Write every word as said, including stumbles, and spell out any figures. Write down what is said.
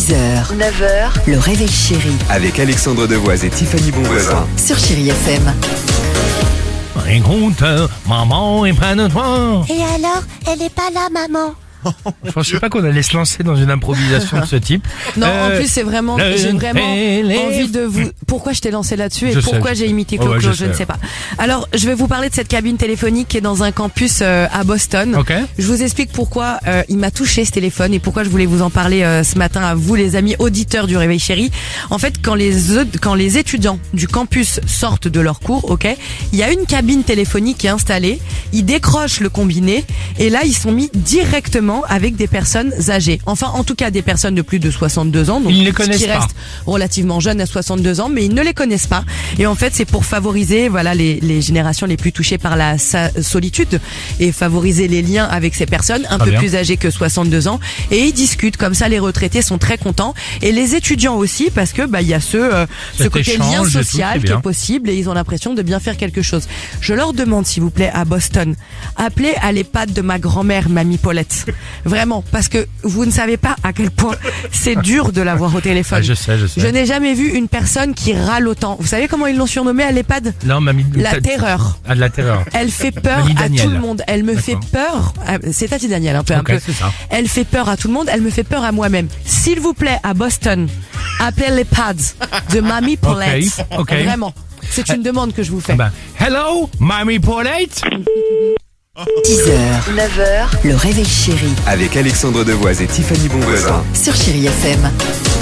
six heures, neuf heures, le réveil chéri Avec Alexandre Devoise et Tiffany Bonvoisin. sur Chéri F M. Écoute, maman est près de toi. Et alors, elle est pas là, maman? Je pensais pas qu'on allait se lancer dans une improvisation de ce type. Non, Euh, en plus c'est vraiment, le j'ai vraiment télé- envie de vous. Pourquoi je t'ai lancé là-dessus et Je sais, pourquoi je j'ai sais. imité Oh, ouais, Clo-Clo, je je ne sais. sais pas. Alors, je vais vous parler de cette cabine téléphonique qui est dans un campus euh, à Boston. Ok. Je vous explique pourquoi euh, il m'a touché ce téléphone et pourquoi je voulais vous en parler euh, ce matin à vous, les amis auditeurs du Réveil Chéri. En fait, quand les e- quand les étudiants du campus sortent de leur cours, ok, il y a une cabine téléphonique qui est installée. Ils décrochent le combiné et là, ils sont mis directement avec des personnes âgées. Enfin, en tout cas, des personnes de plus de soixante-deux ans. Donc, Ils ne les ce connaissent qui pas. reste relativement jeunes à soixante-deux ans, mais ils ne les connaissent pas. Et en fait, c'est pour favoriser, voilà, les, les générations les plus touchées par la sa- solitude et favoriser les liens avec ces personnes un Très peu bien. plus âgées que soixante-deux ans. Et ils discutent comme ça. Les retraités sont très contents et les étudiants aussi parce que bah il y a ce euh, ce Cet côté lien échange et tout, social c'est qui bien. est possible et ils ont l'impression de bien faire quelque chose. Je leur demande s'il vous plaît à Boston, appelez à l'EHPAD de ma grand-mère, mamie Paulette. Vraiment, parce que vous ne savez pas à quel point c'est dur de l'avoir au téléphone. Ah, je sais, je sais. Je n'ai jamais vu une personne qui râle autant. Vous savez comment ils l'ont surnommée à l'EHPAD? Non, mamie. La t'as- terreur. Ah, de la terreur. Elle fait peur Mamie à Daniel. tout le monde. Elle me fait D'accord. peur. Ah, c'est Tati Daniel, un peu, un Ok, peu. c'est ça. Elle fait peur à tout le monde. Elle me fait peur à moi-même. S'il vous plaît, à Boston, appelez l'EHPAD de Mamie Paulette. Ok, ok. Vraiment. C'est une demande que je vous fais. Ben, hello, mamie Paulette. six heures, neuf heures, le réveil chéri Avec Alexandre Devoise et Tiffany Bonvoisin. sur Chéri F M.